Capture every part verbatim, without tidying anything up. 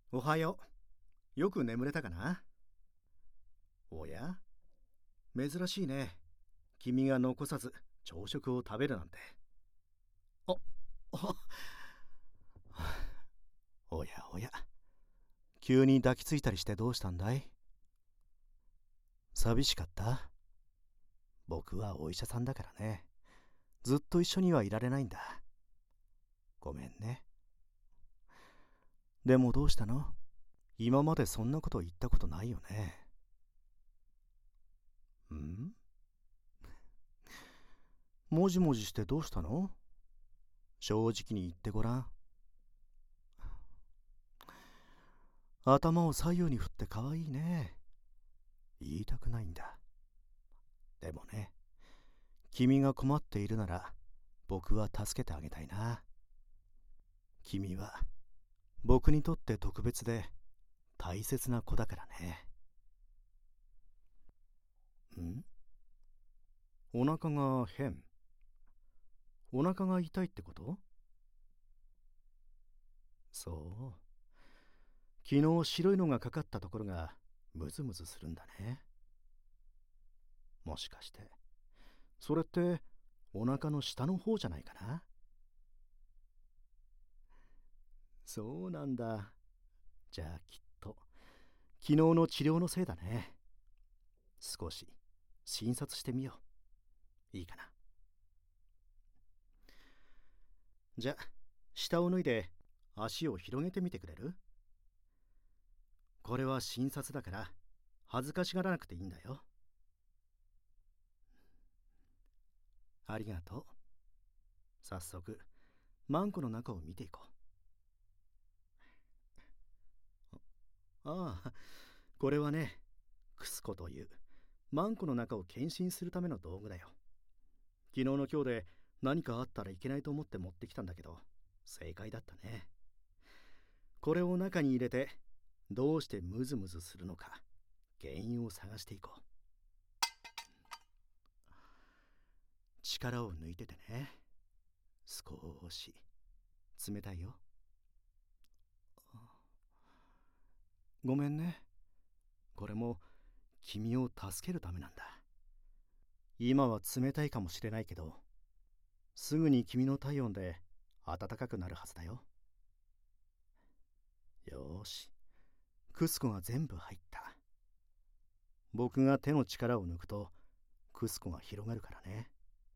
おはよう。よく眠れたかな？おや、珍しいね。君が残さず朝食を食べるなんて。あ、あ、おやおや、急に抱きついたりしてどうしたんだい？寂しかった？僕はお医者さんだからね。ずっと一緒にはいられないんだ。ごめんね。でもどうしたの？今までそんなこと言ったことないよね。ん？もじもじしてどうしたの？正直に言ってごらん。頭を左右に振ってかわいいね。言いたくないんだ。でもね、君が困っているなら僕は助けてあげたいな。君は僕にとって特別で大切な子だからね。ん？お腹が変？お腹が痛いってこと？そう。昨日白いのがかかったところがムズムズするんだね。もしかしてそれってお腹の下の方じゃないかな？そうなんだ。じゃあきっと昨日の治療のせいだね。少し診察してみよう。いいかな？じゃあ下を脱いで足を広げてみてくれる？これは診察だから恥ずかしがらなくていいんだよ。ありがとう。早速マンコの中を見ていこう。ああ、これはね、クスコというマンコの中を検診するための道具だよ。昨日の今日で何かあったらいけないと思って持ってきたんだけど、正解だったね。これを中に入れてどうしてムズムズするのか原因を探していこう。力を抜いててね。少し冷たいよ。ごめんね。これも君を助けるためなんだ。今は冷たいかもしれないけど、すぐに君の体温で暖かくなるはずだよ。よーし、クスコが全部入った。僕が手の力を抜くとクスコが広がるからね。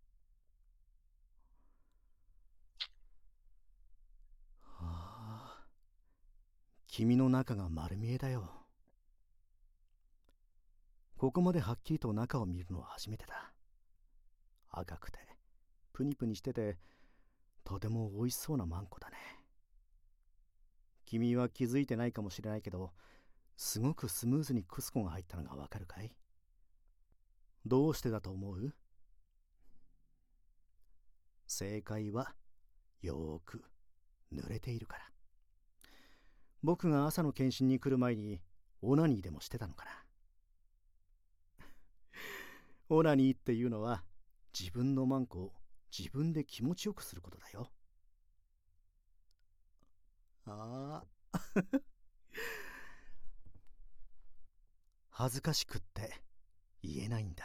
はあ、君の中が丸見えだよ。ここまではっきりと中を見るのは初めてだ。赤くてプニプニしててとても美味しそうなマンコだね。君は気づいてないかもしれないけど、すごくスムーズにクスコが入ったのがわかるかい？どうしてだと思う？正解はよーく濡れているから。僕が朝の検診に来る前にオナニーでもしてたのかな？オナニーっていうのは自分のマンコを自分で気持ちよくすることだよ。ああ恥ずかしくって言えないんだ。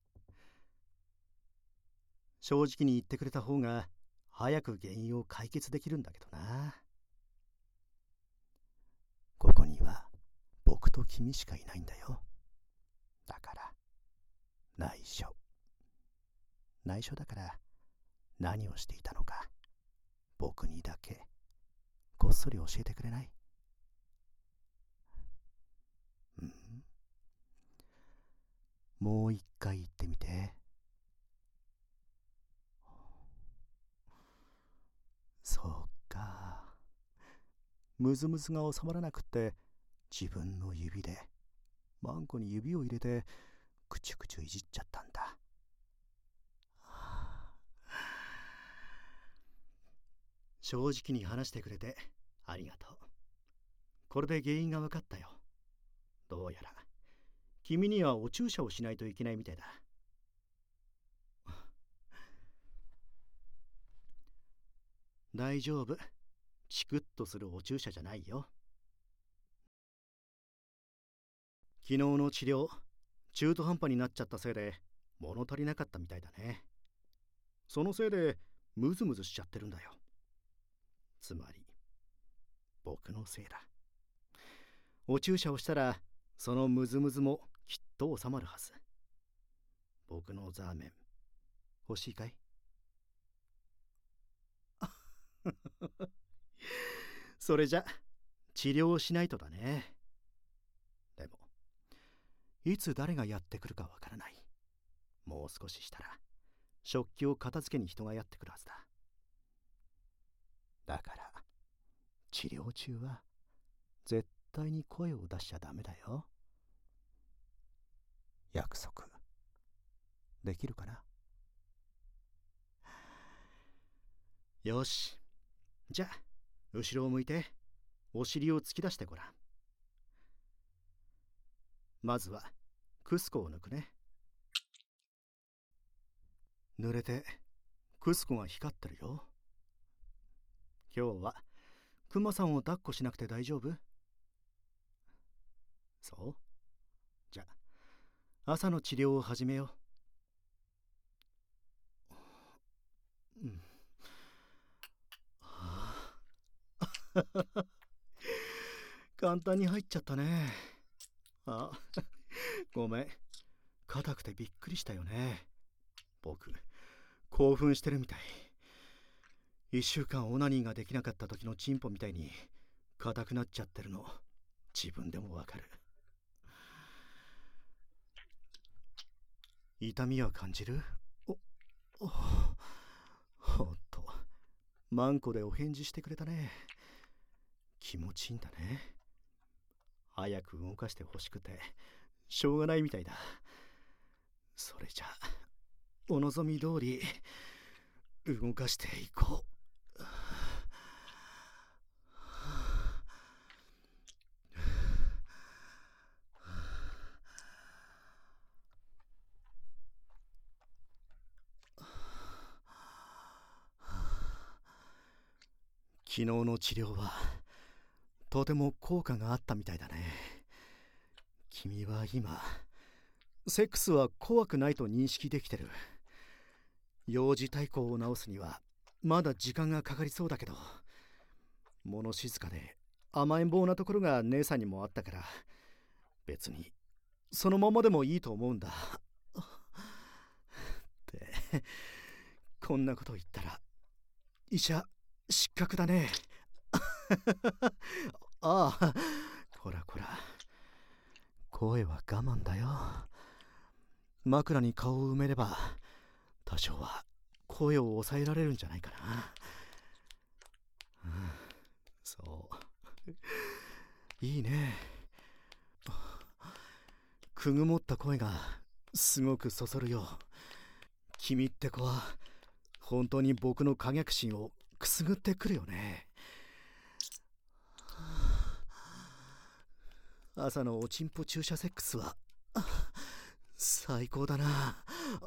正直に言ってくれた方が早く原因を解決できるんだけどな。ここには僕と君しかいないんだよ。だから内緒。内緒だから何をしていたのか僕にだけこっそり教えてくれない？うん、もう一回言ってみて。そうか。ムズムズが収まらなくって自分の指でマンコに指を入れてくちゅくちゅいじっちゃったんだ。正直に話してくれてありがとう。これで原因が分かったよ。どうやら君にはお注射をしないといけないみたいだ。大丈夫。チクッとするお注射じゃないよ。 昨日の治療、中途半端になっちゃったせいで物足りなかったみたいだね。そのせいでムズムズしちゃってるんだよ。つまり僕のせいだ。お注射をしたらそのムズムズもきっと収まるはず。僕のザーメン欲しいかい？それじゃ治療をしないとだね。でもいつ誰がやってくるかわからない。もう少ししたら食器を片付けに人がやってくるはずだ。だから治療中は絶対に声を出しちゃダメだよ。約束できるかな？よし、じゃあ後ろを向いてお尻を突き出してごらん。まずはクスコを抜くね。濡れてクスコが光ってるよ。今日はクマさんを抱っこしなくて大丈夫？そう？じゃあ朝の治療を始めよう。うん。簡単に入っちゃったね。あ、ごめん。硬くてびっくりしたよね。僕、興奮してるみたい。一週間オナニーができなかった時のチンポみたいに硬くなっちゃってるの、自分でもわかる。痛みは感じる？お、お、ほんと、マンコでお返事してくれたね。気持ちいいんだね。早く動かしてほしくてしょうがないみたいだ。それじゃお望み通り動かしていこう。昨日の治療はとても効果があったみたいだね。君は今セックスは怖くないと認識できてる。幼児対抗を治すにはまだ時間がかかりそうだけど、物静かで甘えん坊なところが姉さんにもあったから、別にそのままでもいいと思うんだ。ってこんなこと言ったら医者失格だね。ああ、こらこら、声は我慢だよ。枕に顔を埋めれば多少は声を抑えられるんじゃないかな。うん、そういいね。くぐもった声がすごくそそるよ。君って子は本当に僕の可逆心をくすぐってくるよね。朝のおちんぽ注射セックスは最高だな。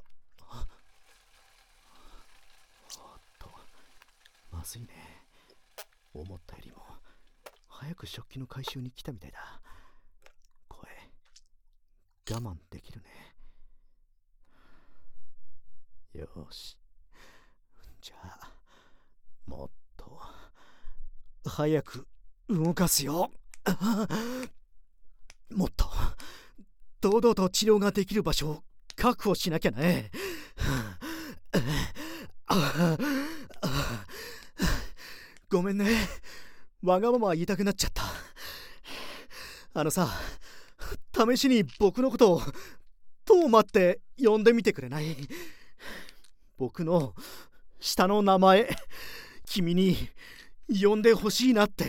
おっと、まずいね。思ったよりも早く食器の回収に来たみたいだ。声我慢できるね。よし、じゃあもっと早く動かすよ。もっと堂々と治療ができる場所を確保しなきゃね。ごめんね、わがまま言いたくなっちゃった。あのさ、試しに僕のことをトーマって呼んでみてくれない？僕の下の名前、君に呼んでほしいなって。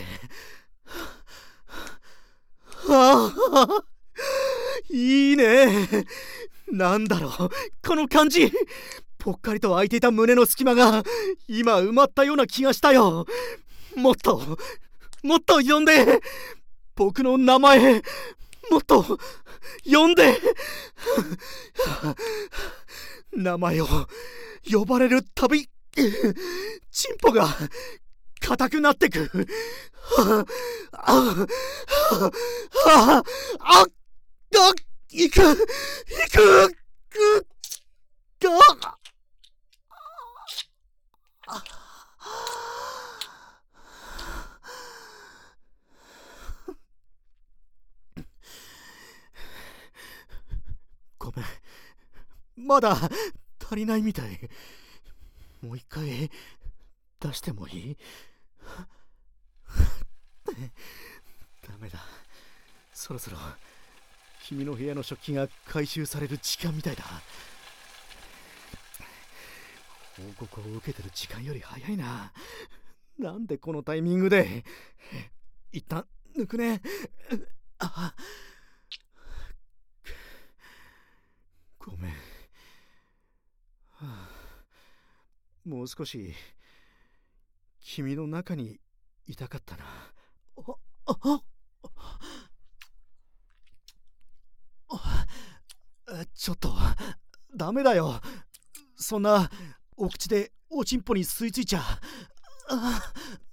ああ、いいね。なんだろう、この感じ。ぽっかりと空いていた胸の隙間が今埋まったような気がしたよ。もっともっと呼んで、僕の名前もっと呼んで。名前を呼ばれるたびチンポが硬くなってく。ああああああ、行く行くくああごめん、まだ足りないみたい。もう一回出してもいい？ダメだ、そろそろ君の部屋の食器が回収される時間みたいだ。報告を受けてる時間より早いな。なんでこのタイミングで。一旦抜くね。あ、ごめん、はあ、もう少し君の中にいたかったな。あああ、ちょっとダメだよ、そんなお口でおちんぽに吸い付いちゃ。あ、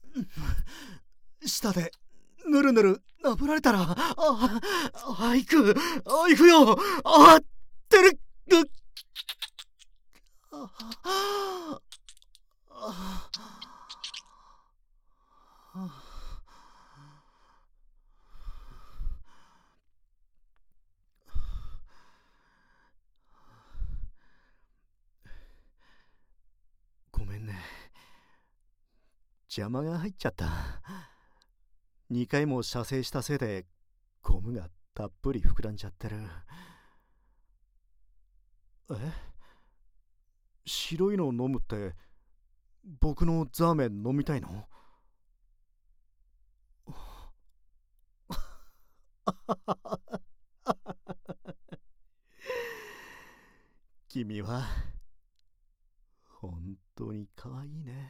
舌でぬるぬるなぶられたら、ああ、行く、あ、行くよ、あ、てるっ、ああああ、ごめんね、邪魔が入っちゃった。にかいも射精したせいでゴムがたっぷり膨らんじゃってる。え、白いのを飲むって僕のザーメン飲みたいの？君は本当に可愛いね。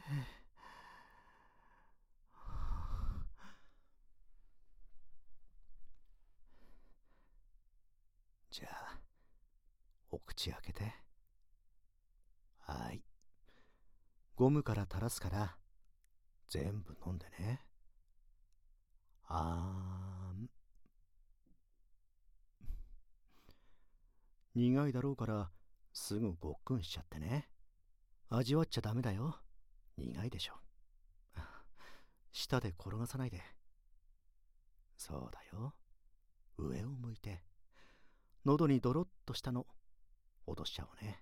じゃあお口開けて。はい、ゴムから垂らすから全部飲んでね。あーん。苦いだろうからすぐごっくんしちゃってね。味わっちゃダメだよ、苦いでしょ。舌で転がさないで。そうだよ、上を向いて喉にドロッとしたの落としちゃおうね。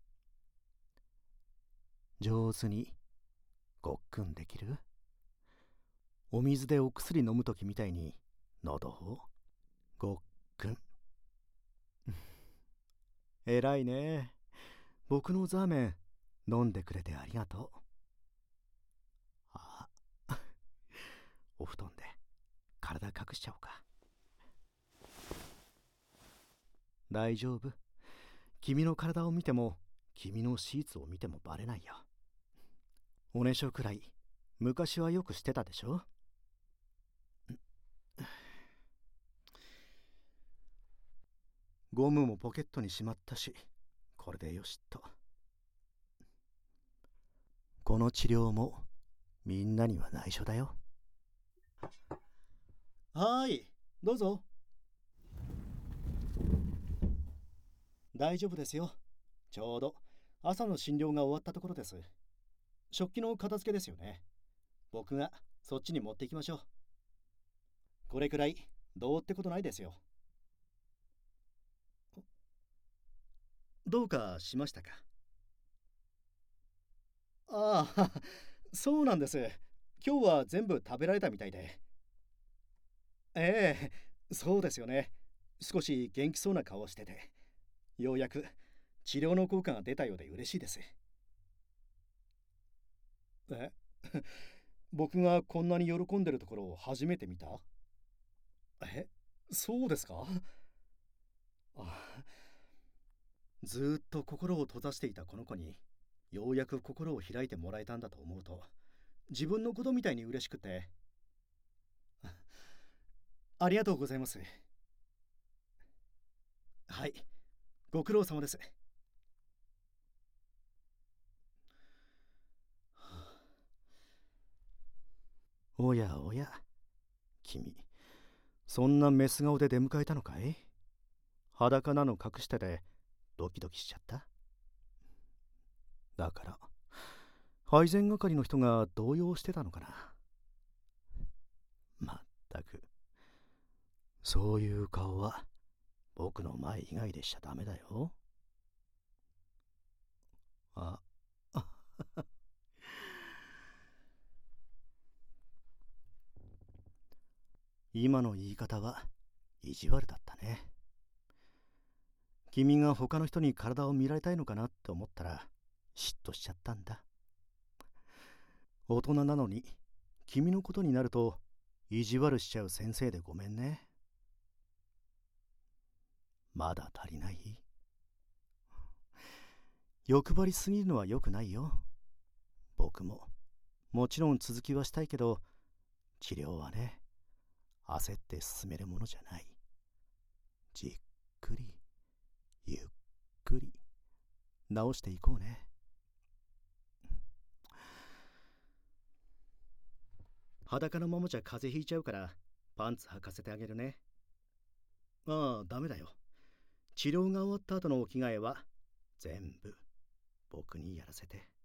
上手にごっくんできる？お水でお薬飲むときみたいに喉をごっくん。えらいね、僕のザーメン飲んでくれてありがとう。あ、お布団で体隠しちゃおうか。大丈夫、君の体を見ても君のシーツを見てもバレないよ。おねしょくらい昔はよくしてたでしょ。ゴムもポケットにしまったし、これでよしっと。この治療もみんなには内緒だよ。はーい、どうぞ。大丈夫ですよ、ちょうど朝の診療が終わったところです。食器の片付けですよね。僕がそっちに持っていきましょう。これくらいどうってことないですよ。どうかしましたか？ああ、そうなんです。今日は全部食べられたみたいで。ええ、そうですよね。少し元気そうな顔をしてて、ようやく治療の効果が出たようで嬉しいです。え僕がこんなに喜んでるところを初めて見た？え、そうですか？あ、ずーっと心を閉ざしていたこの子にようやく心を開いてもらえたんだと思うと、自分のことみたいに嬉しくて。ありがとうございます。はい、ご苦労様です。おやおや、君、そんなメス顔で出迎えたのかい？ 裸なの隠しててドキドキしちゃった。だから配膳係の人が動揺してたのかな。まったく、そういう顔は僕の前以外でしちゃダメだよ。あ、今の言い方は意地悪だったね。君が他の人に体を見られたいのかなって思ったら嫉妬しちゃったんだ。大人なのに君のことになると意地悪しちゃう先生でごめんね。まだ足りない？欲張りすぎるのは良くないよ。僕ももちろん続きはしたいけど、治療はね、焦って進めるものじゃない。じっくりゆっくり治していこうね。裸のままじゃ風邪ひいちゃうからパンツ履かせてあげるね。ああ、ダメだよ。治療が終わった後のお着替えは全部僕にやらせて。